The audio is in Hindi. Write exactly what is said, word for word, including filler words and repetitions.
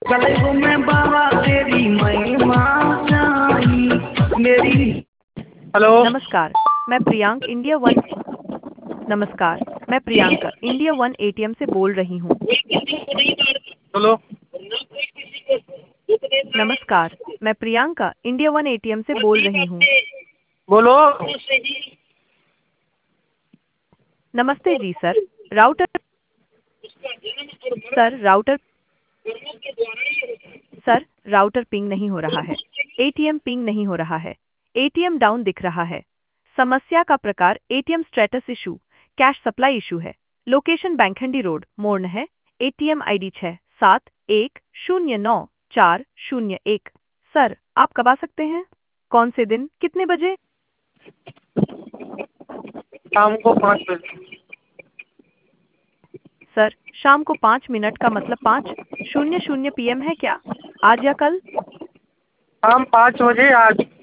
गले को मैं बाबा तेरी महिमा चाही मेरी। हेलो नमस्कार, मैं प्रियांक इंडिया वन नमस्कार, मैं प्रियंका इंडिया वन एटीएम से बोल रही हूँ। हेलो नमस्कार, मैं प्रियंका इंडिया वन एटीएम से बोल रही हूँ। बोलो। नमस्ते जी sir, router sir router sir router ping नहीं हो रहा है। एटीएम पिंग नहीं हो रहा है। एटीएम डाउन दिख रहा है। समस्या का प्रकार ATM status issue, cash supply issue है। लोकेशन बैंखंडी रोड, मोर्न है। एटीएम आईडी छः सात एक शून्य नौ चार शून्य एक। सर, आप कब आ सकते हैं? कौन से दिन, कितने बजे? शाम को पाँच बजे। सर, शाम को पाँच मिनट का मतलब पाँच शून्य शून्य पीएम है क्या? आज या कल? शाम पाँच बजे आज।